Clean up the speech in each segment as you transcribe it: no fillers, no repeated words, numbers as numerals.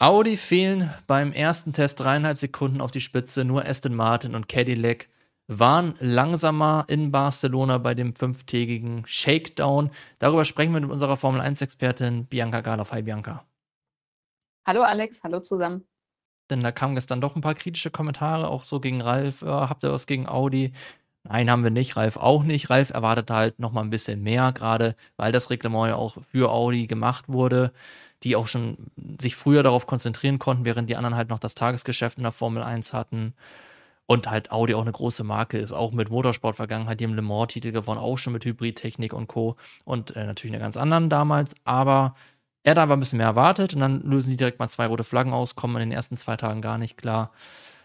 Audi fehlen beim ersten Test 3,5 Sekunden auf die Spitze. Nur Aston Martin und Cadillac waren langsamer in Barcelona bei dem 5-tägigen Shakedown. Darüber sprechen wir mit unserer Formel-1-Expertin Bianca Galoff. Hi Bianca. Hallo Alex, hallo zusammen. Denn da kamen gestern doch ein paar kritische Kommentare, auch so gegen Ralf. Habt ihr was gegen Audi? Nein, haben wir nicht. Ralf auch nicht. Ralf erwartet halt noch mal ein bisschen mehr, gerade weil das Reglement ja auch für Audi gemacht wurde, die auch schon sich früher darauf konzentrieren konnten, während die anderen halt noch das Tagesgeschäft in der Formel 1 hatten. Und halt Audi auch eine große Marke ist, auch mit Motorsport-Vergangenheit, die im Le Mans-Titel gewonnen, auch schon mit Hybridtechnik und Co. Und natürlich einer ganz anderen damals, aber er hat einfach ein bisschen mehr erwartet und dann lösen die direkt mal 2 rote Flaggen aus, kommen in den ersten 2 Tagen gar nicht klar.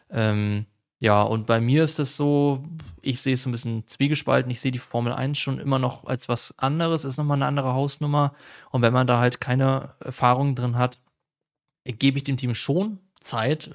Ja, und bei mir ist es so, ich sehe es so ein bisschen zwiegespalten. Ich sehe die Formel 1 schon immer noch als was anderes, ist nochmal eine andere Hausnummer. Und wenn man da halt keine Erfahrung drin hat, gebe ich dem Team schon Zeit.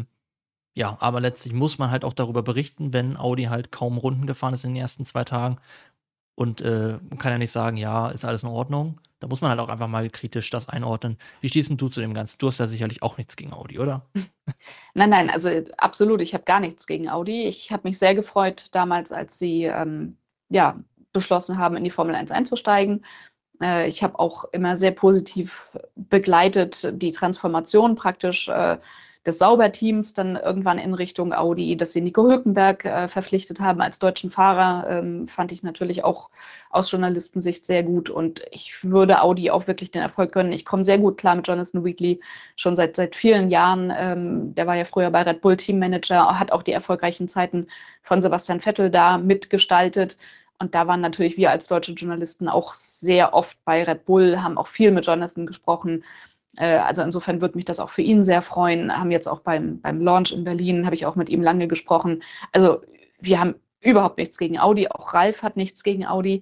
Ja, aber letztlich muss man halt auch darüber berichten, wenn Audi halt kaum Runden gefahren ist in den ersten 2 Tagen. Und man kann ja nicht sagen, ja, ist alles in Ordnung. Da muss man halt auch einfach mal kritisch das einordnen. Wie stehst denn du zu dem Ganzen? Du hast ja sicherlich auch nichts gegen Audi, oder? Nein, nein, also absolut, ich habe gar nichts gegen Audi. Ich habe mich sehr gefreut damals, als sie ja, beschlossen haben, in die Formel 1 einzusteigen. Ich habe auch immer sehr positiv begleitet die Transformation praktisch des Sauberteams dann irgendwann in Richtung Audi, dass sie Nico Hülkenberg verpflichtet haben als deutschen Fahrer, fand ich natürlich auch aus Journalistensicht sehr gut und ich würde Audi auch wirklich den Erfolg gönnen. Ich komme sehr gut klar mit Jonathan Wheatley, schon seit vielen Jahren. Der war ja früher bei Red Bull Teammanager, hat auch die erfolgreichen Zeiten von Sebastian Vettel da mitgestaltet. Und da waren natürlich wir als deutsche Journalisten auch sehr oft bei Red Bull, haben auch viel mit Jonathan gesprochen. Also insofern würde mich das auch für ihn sehr freuen. Haben jetzt auch beim Launch in Berlin, habe ich auch mit ihm lange gesprochen. Also wir haben überhaupt nichts gegen Audi. Auch Ralf hat nichts gegen Audi.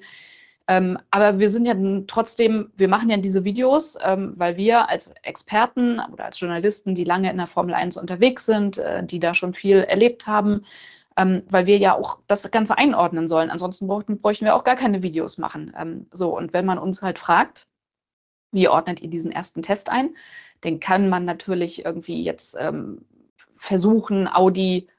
Aber wir sind ja trotzdem, wir machen ja diese Videos, weil wir als Experten oder als Journalisten, die lange in der Formel 1 unterwegs sind, die da schon viel erlebt haben, weil wir ja auch das Ganze einordnen sollen. Ansonsten bräuchten wir auch gar keine Videos machen. So, und wenn man uns halt fragt, wie ordnet ihr diesen ersten Test ein, dann kann man natürlich irgendwie jetzt versuchen, Audi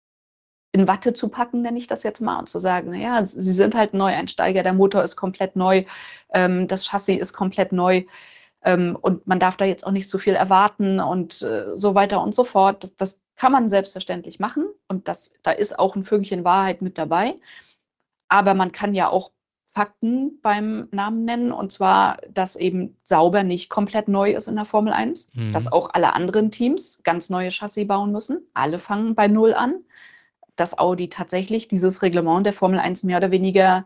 in Watte zu packen, nenne ich das jetzt mal, und zu sagen, naja, sie sind halt Neueinsteiger, der Motor ist komplett neu, das Chassis ist komplett neu und man darf da jetzt auch nicht so viel erwarten und so weiter und so fort. Das kann man selbstverständlich machen und da ist auch ein Fünkchen Wahrheit mit dabei. Aber man kann ja auch Fakten beim Namen nennen, und zwar, dass eben Sauber nicht komplett neu ist in der Formel 1, dass Mhm. auch alle anderen Teams ganz neue Chassis bauen müssen. Alle fangen bei Null an, dass Audi tatsächlich dieses Reglement der Formel 1 mehr oder weniger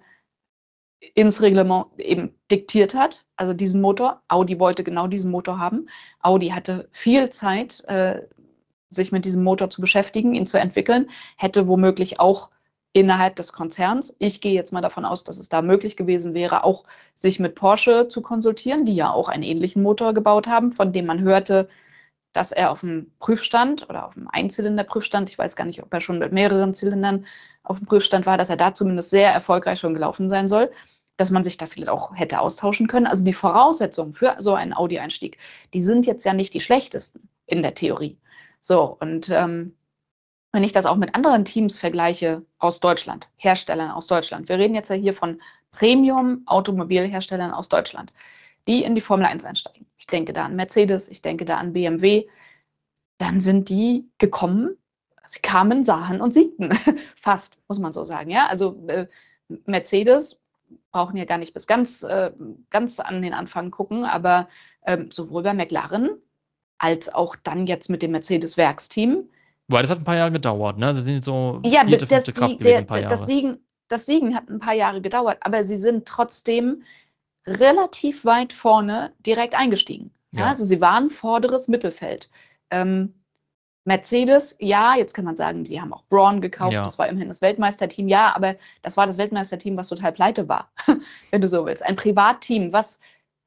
ins Reglement eben diktiert hat, also diesen Motor. Audi wollte genau diesen Motor haben. Audi hatte viel Zeit, sich mit diesem Motor zu beschäftigen, ihn zu entwickeln, hätte womöglich auch innerhalb des Konzerns, ich gehe jetzt mal davon aus, dass es da möglich gewesen wäre, auch sich mit Porsche zu konsultieren, die ja auch einen ähnlichen Motor gebaut haben, von dem man hörte, dass er auf dem Prüfstand oder auf dem Einzylinder-Prüfstand, ich weiß gar nicht, ob er schon mit mehreren Zylindern auf dem Prüfstand war, dass er da zumindest sehr erfolgreich schon gelaufen sein soll, dass man sich da vielleicht auch hätte austauschen können. Also die Voraussetzungen für so einen Audi-Einstieg, die sind jetzt ja nicht die schlechtesten in der Theorie. So, und wenn ich das auch mit anderen Teams vergleiche aus Deutschland, Herstellern aus Deutschland, wir reden jetzt ja hier von Premium-Automobilherstellern aus Deutschland, die in die Formel 1 einsteigen. Ich denke da an Mercedes, ich denke da an BMW. Dann sind die gekommen, sie kamen, sahen und siegten. Fast, muss man so sagen. Ja? Also Mercedes brauchen ja gar nicht bis ganz an den Anfang gucken, aber sowohl bei McLaren als auch dann jetzt mit dem Mercedes-Werksteam. Weil das hat ein paar Jahre gedauert, ne? Das sind jetzt so Ja, 4., 5. Kraft gewesen, ein paar Jahre. Das Siegen hat ein paar Jahre gedauert, aber sie sind trotzdem relativ weit vorne direkt eingestiegen. Ja, Ja. also sie waren vorderes Mittelfeld. Ähm, Mercedes, ja, jetzt kann man sagen, die haben auch Braun gekauft, Ja. das war immerhin das Weltmeisterteam, ja, aber das war das Weltmeisterteam, was total pleite war, wenn du so willst. Ein Privatteam, was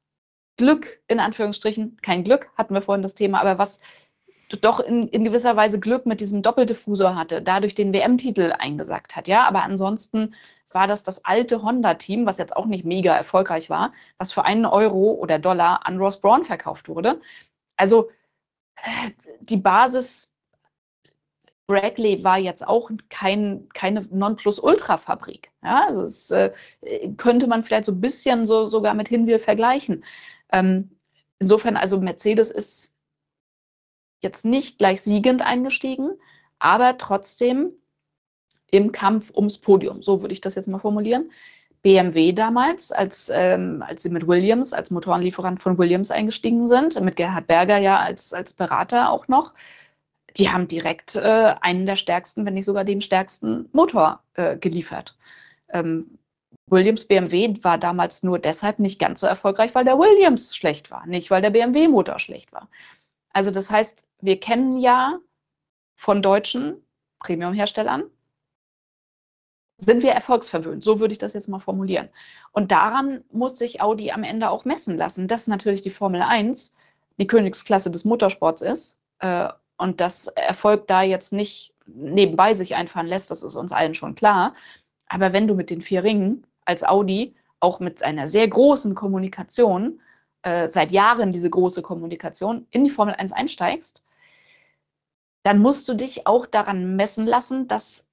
Glück, in Anführungsstrichen, kein Glück, hatten wir vorhin das Thema, aber was doch in gewisser Weise Glück mit diesem Doppeldiffusor hatte, dadurch den WM-Titel eingesackt hat, ja, aber ansonsten war das alte Honda-Team, was jetzt auch nicht mega erfolgreich war, was für 1 Euro oder Dollar an Ross Brawn verkauft wurde. Also Die Basis Brackley war jetzt auch keine Nonplusultra-Fabrik. Ja, also es könnte man vielleicht so ein bisschen sogar mit Hinwil vergleichen. Insofern, also Mercedes ist jetzt nicht gleich siegend eingestiegen, aber trotzdem im Kampf ums Podium. So würde ich das jetzt mal formulieren. BMW damals, als sie mit Williams, als Motorenlieferant von Williams eingestiegen sind, mit Gerhard Berger ja als Berater auch noch, die haben direkt einen der stärksten, wenn nicht sogar den stärksten Motor geliefert. Williams BMW war damals nur deshalb nicht ganz so erfolgreich, weil der Williams schlecht war, nicht weil der BMW-Motor schlecht war. Also das heißt, wir kennen ja von deutschen Premium-Herstellern, sind wir erfolgsverwöhnt. So würde ich das jetzt mal formulieren. Und daran muss sich Audi am Ende auch messen lassen, dass natürlich die Formel 1 die Königsklasse des Motorsports ist und dass Erfolg da jetzt nicht nebenbei sich einfahren lässt, das ist uns allen schon klar. Aber wenn du mit den 4 Ringen als Audi auch mit einer sehr großen Kommunikation, seit Jahren diese große Kommunikation, in die Formel 1 einsteigst, dann musst du dich auch daran messen lassen, dass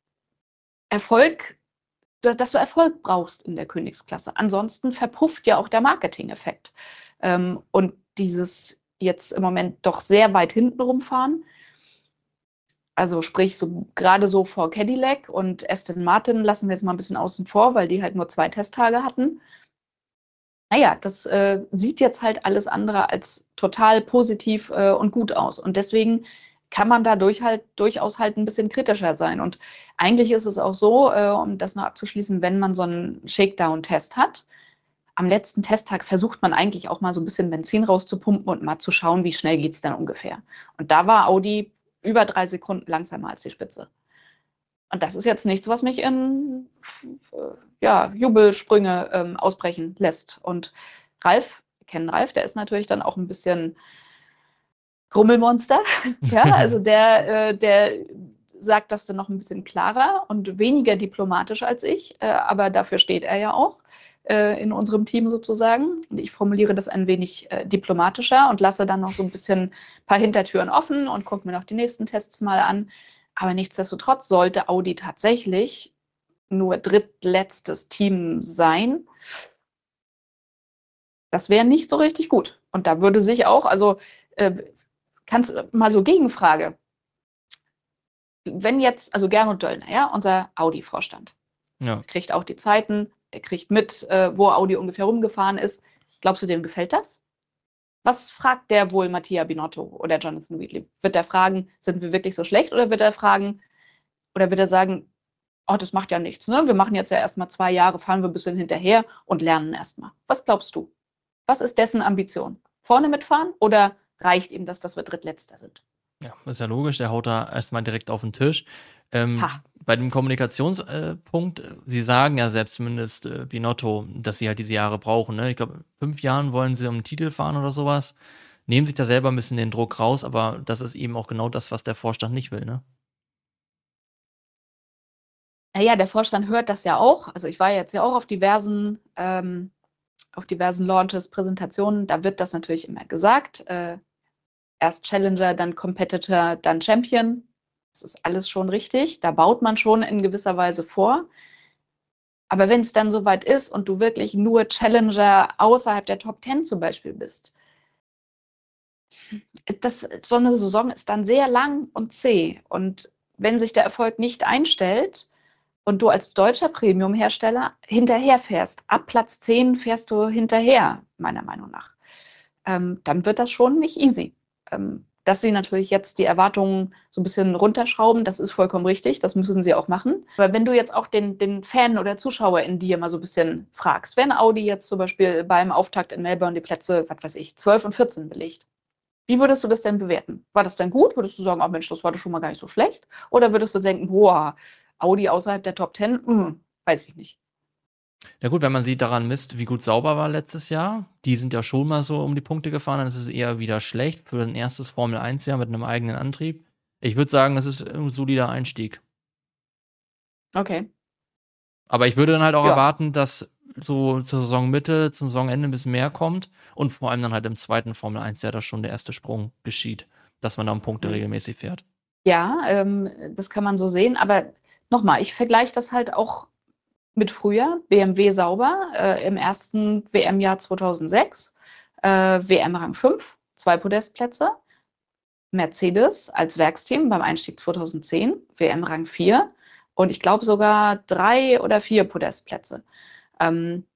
du Erfolg brauchst in der Königsklasse. Ansonsten verpufft ja auch der Marketing-Effekt. Und dieses jetzt im Moment doch sehr weit hinten rumfahren, also sprich so gerade so vor Cadillac und Aston Martin lassen wir jetzt mal ein bisschen außen vor, weil die halt nur 2 Testtage hatten. Naja, das sieht jetzt halt alles andere als total positiv und gut aus. Und deswegen kann man da durchaus halt ein bisschen kritischer sein. Und eigentlich ist es auch so, um das noch abzuschließen, wenn man so einen Shakedown-Test hat, am letzten Testtag versucht man eigentlich auch mal so ein bisschen Benzin rauszupumpen und mal zu schauen, wie schnell geht es dann ungefähr. Und da war Audi über 3 Sekunden langsamer als die Spitze. Und das ist jetzt nichts, was mich in Jubelsprünge ausbrechen lässt. Und Ralf, wir kennen Ralf, der ist natürlich dann auch ein bisschen Grummelmonster. Ja, also der sagt das dann noch ein bisschen klarer und weniger diplomatisch als ich, aber dafür steht er ja auch in unserem Team sozusagen. Und ich formuliere das ein wenig diplomatischer und lasse dann noch so ein bisschen ein paar Hintertüren offen und gucke mir noch die nächsten Tests mal an. Aber nichtsdestotrotz sollte Audi tatsächlich nur drittletztes Team sein. Das wäre nicht so richtig gut. Und da würde sich auch, also kannst mal so Gegenfrage. Wenn jetzt, also Gernot Döllner, ja, unser Audi-Vorstand, Ja. kriegt auch die Zeiten, der kriegt mit, wo Audi ungefähr rumgefahren ist. Glaubst du, dem gefällt das? Was fragt der wohl Mattia Binotto oder Jonathan Wheatley? Wird er fragen, sind wir wirklich so schlecht, oder wird er fragen, oder wird er sagen, oh, das macht ja nichts, ne? Wir machen jetzt ja erstmal 2 Jahre, fahren wir ein bisschen hinterher und lernen erstmal. Was glaubst du? Was ist dessen Ambition? Vorne mitfahren oder reicht ihm das, dass wir Drittletzter sind? Ja, ist ja logisch, der haut da erstmal direkt auf den Tisch. Ha. Bei dem Kommunikationspunkt, Sie sagen ja selbst zumindest Binotto, dass sie halt diese Jahre brauchen. Ne? Ich glaube, 5 Jahren wollen sie um den Titel fahren oder sowas. Nehmen sich da selber ein bisschen den Druck raus, aber das ist eben auch genau das, was der Vorstand nicht will, ne? Naja, der Vorstand hört das ja auch. Also ich war jetzt ja auch auf diversen Launches, Präsentationen. Da wird das natürlich immer gesagt. Erst Challenger, dann Competitor, dann Champion. Das ist alles schon richtig. Da baut man schon in gewisser Weise vor. Aber wenn es dann soweit ist und du wirklich nur Challenger außerhalb der Top 10 zum Beispiel bist, so eine Saison ist dann sehr lang und zäh. Und wenn sich der Erfolg nicht einstellt und du als deutscher Premium-Hersteller hinterherfährst, ab Platz 10 fährst du hinterher, meiner Meinung nach, dann wird das schon nicht easy. Dass sie natürlich jetzt die Erwartungen so ein bisschen runterschrauben, das ist vollkommen richtig, das müssen sie auch machen. Aber wenn du jetzt auch den Fan oder Zuschauer in dir mal so ein bisschen fragst, wenn Audi jetzt zum Beispiel beim Auftakt in Melbourne die Plätze, was weiß ich, 12 und 14 belegt, wie würdest du das denn bewerten? War das denn gut? Würdest du sagen, oh Mensch, das war doch schon mal gar nicht so schlecht? Oder würdest du denken, boah, Audi außerhalb der Top 10? Weiß ich nicht. Ja gut, wenn man sie daran misst, wie gut Sauber war letztes Jahr, die sind ja schon mal so um die Punkte gefahren, dann ist es eher wieder schlecht für ein erstes Formel-1-Jahr mit einem eigenen Antrieb. Ich würde sagen, das ist ein solider Einstieg. Okay. Aber ich würde dann halt auch Ja. erwarten, dass so zur Saisonmitte, zum Saisonende ein bisschen mehr kommt und vor allem dann halt im zweiten Formel-1-Jahr da schon der erste Sprung geschieht. dass man da um Punkte Mhm. regelmäßig fährt. Ja, das kann man so sehen. Aber nochmal, ich vergleiche das halt auch mit früher. BMW sauber im ersten WM-Jahr 2006, WM-Rang 5, 2 Podestplätze. Mercedes als Werksteam beim Einstieg 2010, WM-Rang 4 und ich glaube sogar 3 oder 4 Podestplätze. Ähm,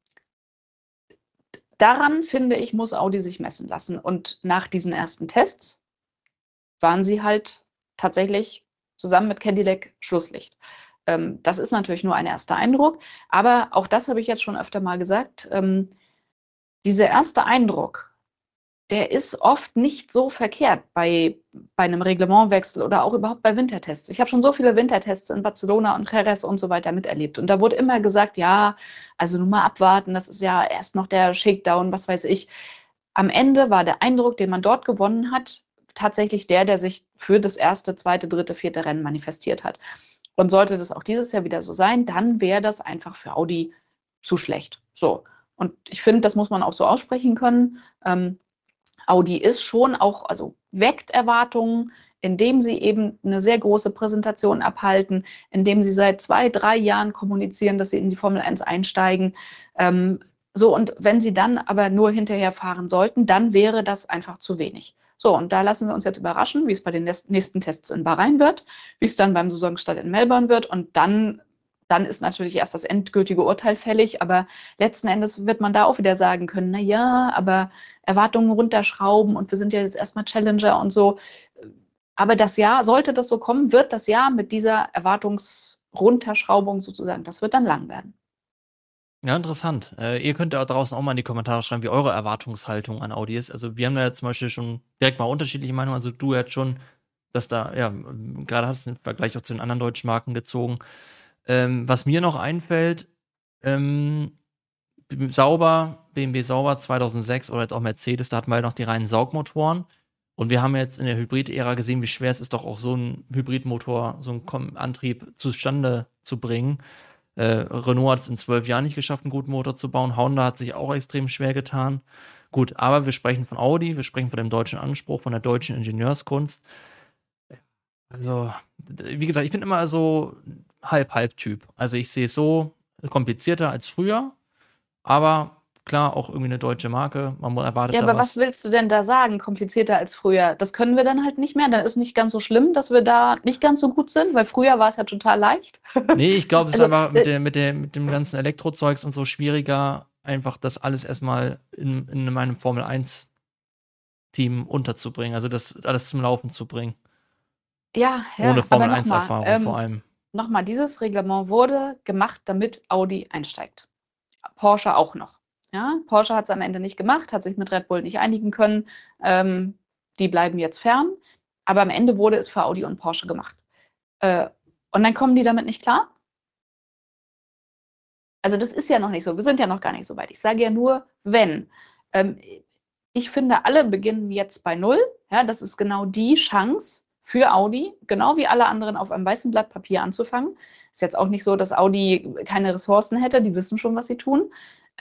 Daran, finde ich, muss Audi sich messen lassen. Und nach diesen ersten Tests waren sie halt tatsächlich zusammen mit Cadillac Schlusslicht. Das ist natürlich nur ein erster Eindruck, aber auch das habe ich jetzt schon öfter mal gesagt. Dieser erste Eindruck, der ist oft nicht so verkehrt bei einem Reglementwechsel oder auch überhaupt bei Wintertests. Ich habe schon so viele Wintertests in Barcelona und Jerez und so weiter miterlebt. Und da wurde immer gesagt, ja, also nur mal abwarten, das ist ja erst noch der Shakedown, was weiß ich. Am Ende war der Eindruck, den man dort gewonnen hat, tatsächlich der sich für das erste, zweite, dritte, vierte Rennen manifestiert hat. Und sollte das auch dieses Jahr wieder so sein, dann wäre das einfach für Audi zu schlecht. So. Und ich finde, das muss man auch so aussprechen können. Audi ist schon auch, also weckt Erwartungen, indem sie eben eine sehr große Präsentation abhalten, indem sie seit 2, 3 Jahren kommunizieren, dass sie in die Formel 1 einsteigen. So, und wenn sie dann aber nur hinterher fahren sollten, dann wäre das einfach zu wenig. So, und da lassen wir uns jetzt überraschen, wie es bei den nächsten Tests in Bahrain wird, wie es dann beim Saisonstart in Melbourne wird. Und dann ist natürlich erst das endgültige Urteil fällig. Aber letzten Endes wird man da auch wieder sagen können, na ja, aber Erwartungen runterschrauben und wir sind ja jetzt erstmal Challenger und so. Aber das Jahr, sollte das so kommen, wird das Jahr mit dieser Erwartungsrunterschraubung sozusagen, das wird dann lang werden. Ja, interessant. Ihr könnt da draußen auch mal in die Kommentare schreiben, wie eure Erwartungshaltung an Audi ist. Also wir haben da ja zum Beispiel schon direkt mal unterschiedliche Meinungen. Also du jetzt schon, dass da, ja, gerade hast du den Vergleich auch zu den anderen deutschen Marken gezogen. Was mir noch einfällt, BMW sauber 2006 oder jetzt auch Mercedes, da hatten wir ja noch die reinen Saugmotoren. Und wir haben jetzt in der Hybrid-Ära gesehen, wie schwer es ist, doch auch so einen Hybridmotor, so einen Antrieb zustande zu bringen. Renault hat es in 12 Jahren nicht geschafft, einen guten Motor zu bauen. Honda hat sich auch extrem schwer getan. Gut, aber wir sprechen von Audi, wir sprechen von dem deutschen Anspruch, von der deutschen Ingenieurskunst. Also, wie gesagt, ich bin immer so Halb-Halb-Typ. Also ich sehe es so komplizierter als früher, aber klar, auch irgendwie eine deutsche Marke. Man erwartet Ja, da aber was was. willst du denn da sagen? Komplizierter als früher? Das können wir dann halt nicht mehr. Dann ist nicht ganz so schlimm, dass wir da nicht ganz so gut sind, weil früher war es ja total leicht. Nee, ich glaube, es ist Also, einfach mit dem ganzen Elektrozeugs und so schwieriger, einfach das alles erstmal in meinem Formel 1 Team unterzubringen, also das alles zum Laufen zu bringen. ja, Ohne ja, aber Formel 1 Erfahrung vor allem. nochmal, dieses Reglement wurde gemacht, damit Audi einsteigt. Porsche auch noch. Ja, Porsche hat es am Ende nicht gemacht, hat sich mit Red Bull nicht einigen können. Die bleiben jetzt fern. Aber am Ende wurde es für Audi und Porsche gemacht. Und dann kommen die damit nicht klar? Also das ist ja noch nicht so. Wir sind ja noch gar nicht so weit. Ich sage ja nur, wenn. Ähm, Ich finde, alle beginnen jetzt bei Null. Ja, das ist genau die Chance für Audi, genau wie alle anderen auf einem weißen Blatt Papier anzufangen. Ist jetzt auch nicht so, dass Audi keine Ressourcen hätte. Die wissen schon, was sie tun.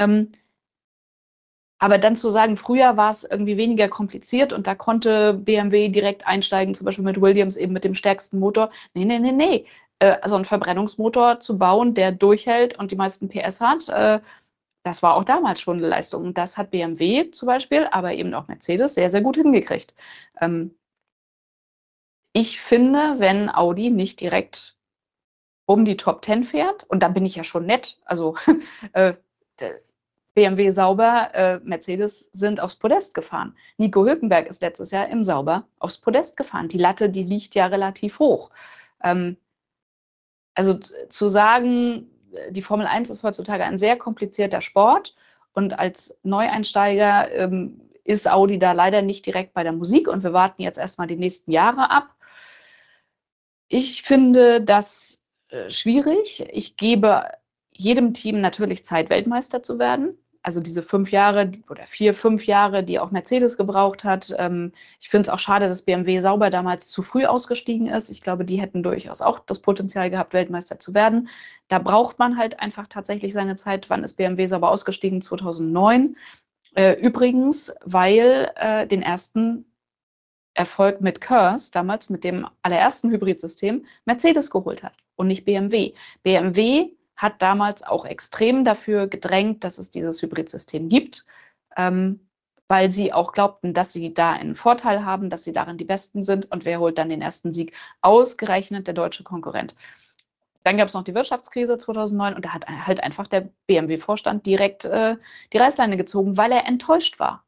Aber dann zu sagen, früher war es irgendwie weniger kompliziert und da konnte BMW direkt einsteigen, zum Beispiel mit Williams eben mit dem stärksten Motor. Nee, nee, nee, nee. Also einen Verbrennungsmotor zu bauen, der durchhält und die meisten PS hat, das war auch damals schon eine Leistung. Und das hat BMW zum Beispiel, aber eben auch Mercedes sehr, sehr gut hingekriegt. Ähm, Ich finde, wenn Audi nicht direkt um die Top 10 fährt, und da bin ich ja schon nett, also äh, BMW sauber, Mercedes sind aufs Podest gefahren. Nico Hülkenberg ist letztes Jahr im Sauber aufs Podest gefahren. Die Latte, die liegt ja relativ hoch. Ähm, also zu sagen, die Formel 1 ist heutzutage ein sehr komplizierter Sport und als Neueinsteiger ist Audi da leider nicht direkt bei der Musik und wir warten jetzt erstmal die nächsten Jahre ab. Ich finde das schwierig. Ich gebe jedem Team natürlich Zeit, Weltmeister zu werden. Also diese 5 Jahre oder 4, 5 Jahre, die auch Mercedes gebraucht hat. Ich finde es auch schade, dass BMW sauber damals zu früh ausgestiegen ist. Ich glaube, die hätten durchaus auch das Potenzial gehabt, Weltmeister zu werden. Da braucht man halt einfach tatsächlich seine Zeit. Wann ist BMW sauber ausgestiegen? 2009. Übrigens, weil den ersten Erfolg mit Curse, damals mit dem allerersten Hybridsystem, Mercedes geholt hat und nicht BMW. BMW hat damals auch extrem dafür gedrängt, dass es dieses Hybridsystem gibt, weil sie auch glaubten, dass sie da einen Vorteil haben, dass sie darin die Besten sind. Und wer holt dann den ersten Sieg? Ausgerechnet der deutsche Konkurrent. Dann gab es noch die Wirtschaftskrise 2009 und da hat halt einfach der BMW-Vorstand direkt die Reißleine gezogen, weil er enttäuscht war.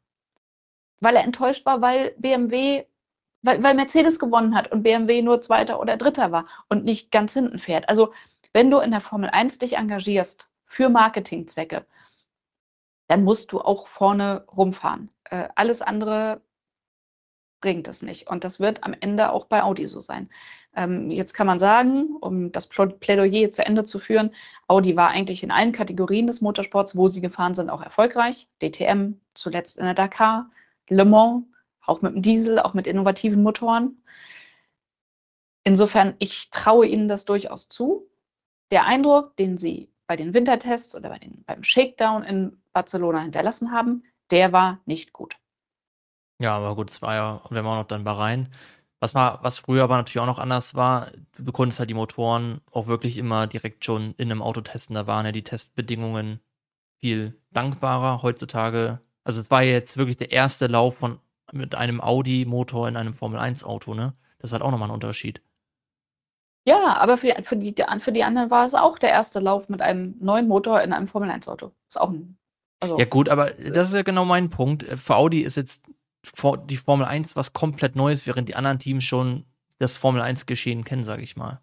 Weil Mercedes gewonnen hat und BMW nur Zweiter oder Dritter war und nicht ganz hinten fährt. Also wenn du in der Formel 1 dich engagierst für Marketingzwecke, dann musst du auch vorne rumfahren. Alles andere bringt es nicht. Und das wird am Ende auch bei Audi so sein. Jetzt kann man sagen, um das Plädoyer zu Ende zu führen, Audi war eigentlich in allen Kategorien des Motorsports, wo sie gefahren sind, auch erfolgreich. DTM, zuletzt in der Dakar, Le Mans, auch mit dem Diesel, auch mit innovativen Motoren. Insofern, ich traue ihnen das durchaus zu. Der Eindruck, den sie bei den Wintertests oder beim Shakedown in Barcelona hinterlassen haben, der war nicht gut. Ja, aber gut, es war ja, wenn wir auch noch dann Bahrain. Was früher aber natürlich auch noch anders war, du konntest halt die Motoren auch wirklich immer direkt schon in einem Auto testen. Da waren ja die Testbedingungen viel dankbarer heutzutage. Also es war jetzt wirklich der erste Lauf mit einem Audi-Motor in einem Formel-1-Auto, ne? Das ist halt auch nochmal ein Unterschied. Ja, aber für die anderen war es auch der erste Lauf mit einem neuen Motor in einem Formel-1-Auto. Ist auch Ja gut, aber das ist ja genau mein Punkt. Für Audi ist jetzt die Formel 1 was komplett Neues, während die anderen Teams schon das Formel 1-Geschehen kennen, sage ich mal.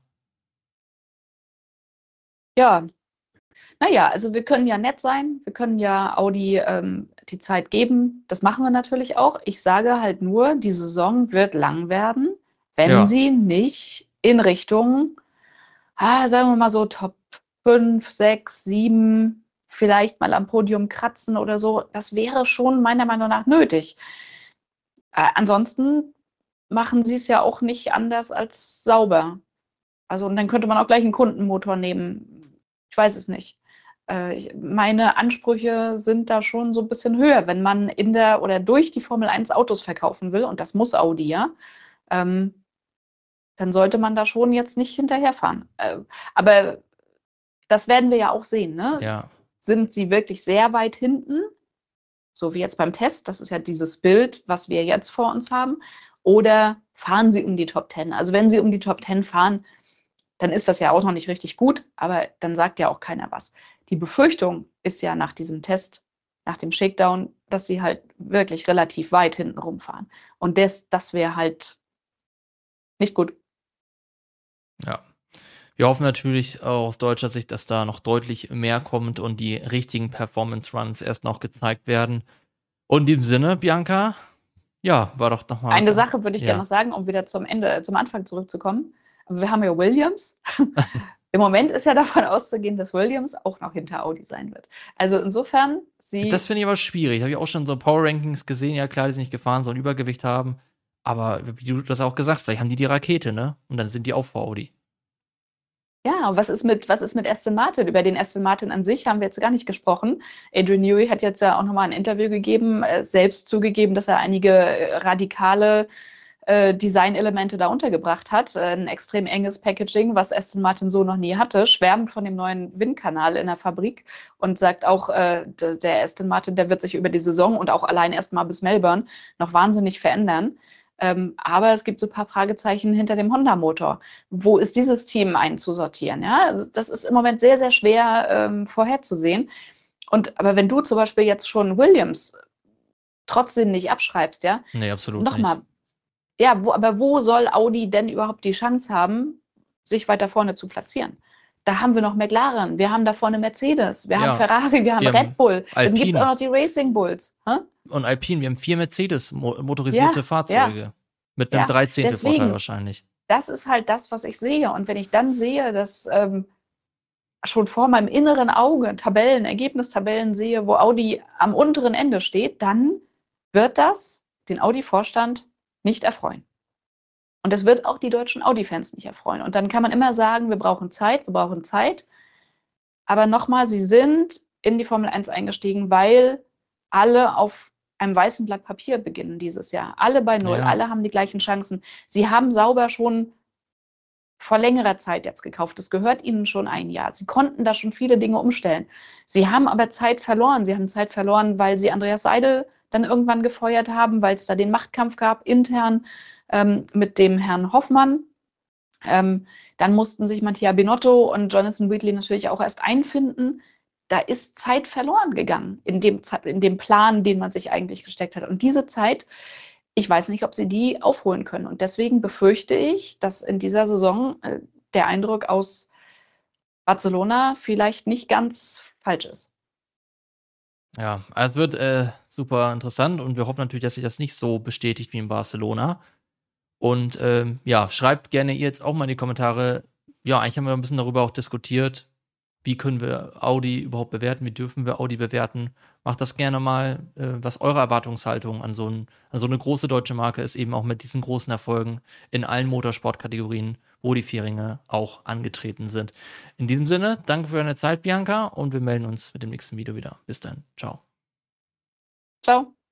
Ja, naja, also wir können ja nett sein, wir können ja Audi die Zeit geben. Das machen wir natürlich auch. Ich sage halt nur, die Saison wird lang werden, wenn sie nicht in Richtung, sagen wir mal so Top 5, 6, 7, vielleicht mal am Podium kratzen oder so. Das wäre schon meiner Meinung nach nötig. Ansonsten machen sie es ja auch nicht anders als sauber. Also, und dann könnte man auch gleich einen Kundenmotor nehmen. Ich weiß es nicht. Meine Ansprüche sind da schon so ein bisschen höher, wenn man in der oder durch die Formel 1 Autos verkaufen will, und das muss Audi ja, dann sollte man da schon jetzt nicht hinterherfahren. Aber das werden wir ja auch sehen, ne? Ja. Sind sie wirklich sehr weit hinten, so wie jetzt beim Test? Das ist ja dieses Bild, was wir jetzt vor uns haben. Oder fahren sie um die Top 10? Also wenn sie um die Top 10 fahren, dann ist das ja auch noch nicht richtig gut, aber dann sagt ja auch keiner was. Die Befürchtung ist ja nach diesem Test, nach dem Shakedown, dass sie halt wirklich relativ weit hinten rumfahren. Und das wäre halt nicht gut. Ja. Wir hoffen natürlich aus deutscher Sicht, dass da noch deutlich mehr kommt und die richtigen Performance-Runs erst noch gezeigt werden. Und in dem Sinne, Bianca, ja, war doch nochmal. Eine Sache würde ich gerne noch sagen, um wieder zum Anfang zurückzukommen. Wir haben ja Williams. Im Moment ist ja davon auszugehen, dass Williams auch noch hinter Audi sein wird. Also insofern, das finde ich aber schwierig. Habe ich auch schon so Power-Rankings gesehen. Ja, klar, die sind nicht gefahren, sollen Übergewicht haben. Aber wie du das auch gesagt, vielleicht haben die Rakete, ne? Und dann sind die auch vor Audi. Ja, was ist mit Aston Martin? Über den Aston Martin an sich haben wir jetzt gar nicht gesprochen. Adrian Newey hat jetzt ja auch nochmal ein Interview gegeben, selbst zugegeben, dass er einige radikale Designelemente da untergebracht hat. Ein extrem enges Packaging, was Aston Martin so noch nie hatte, schwärmt von dem neuen Windkanal in der Fabrik und sagt auch, der Aston Martin, der wird sich über die Saison und auch allein erstmal bis Melbourne noch wahnsinnig verändern. Aber es gibt so ein paar Fragezeichen hinter dem Honda-Motor. Wo ist dieses Team einzusortieren? Ja? Das ist im Moment sehr, sehr schwer vorherzusehen. Aber wenn du zum Beispiel jetzt schon Williams trotzdem nicht abschreibst, ja? Nee, absolut Nochmal, ja, aber wo soll Audi denn überhaupt die Chance haben, sich weiter vorne zu platzieren? Da haben wir noch McLaren, wir haben da vorne Mercedes, wir haben Ferrari, wir haben Red Bull, dann gibt es auch noch die Racing Bulls. Und Alpine, wir haben 4 Mercedes-motorisierte Fahrzeuge. Ja. Mit einem 13. Vorteil wahrscheinlich. Das ist halt das, was ich sehe. Und wenn ich dann sehe, dass schon vor meinem inneren Auge Ergebnistabellen sehe, wo Audi am unteren Ende steht, dann wird das den Audi-Vorstand nicht erfreuen. Und das wird auch die deutschen Audi-Fans nicht erfreuen. Und dann kann man immer sagen, wir brauchen Zeit. Aber nochmal, sie sind in die Formel 1 eingestiegen, weil alle auf einem weißen Blatt Papier beginnen dieses Jahr. Alle bei Null, Ja. alle haben die gleichen Chancen. Sie haben Sauber schon vor längerer Zeit jetzt gekauft. Das gehört ihnen schon ein Jahr. Sie konnten da schon viele Dinge umstellen. Sie haben aber Zeit verloren. Sie haben Zeit verloren, weil sie Andreas Seidel dann irgendwann gefeuert haben, weil es da den Machtkampf gab intern mit dem Herrn Hoffmann. Dann mussten sich Mattia Binotto und Jonathan Wheatley natürlich auch erst einfinden. Da ist Zeit verloren gegangen in dem Plan, den man sich eigentlich gesteckt hat. Und diese Zeit, ich weiß nicht, ob sie die aufholen können. Und deswegen befürchte ich, dass in dieser Saison der Eindruck aus Barcelona vielleicht nicht ganz falsch ist. Ja, also es wird super interessant und wir hoffen natürlich, dass sich das nicht so bestätigt wie in Barcelona. Und ja, schreibt gerne ihr jetzt auch mal in die Kommentare. Ja, eigentlich haben wir ein bisschen darüber auch diskutiert. Wie können wir Audi überhaupt bewerten? Wie dürfen wir Audi bewerten? Macht das gerne mal, was eure Erwartungshaltung an so eine große deutsche Marke ist, eben auch mit diesen großen Erfolgen in allen Motorsportkategorien, wo die Vierringe auch angetreten sind. In diesem Sinne, danke für deine Zeit, Bianca, und wir melden uns mit dem nächsten Video wieder. Bis dann. Ciao. Ciao.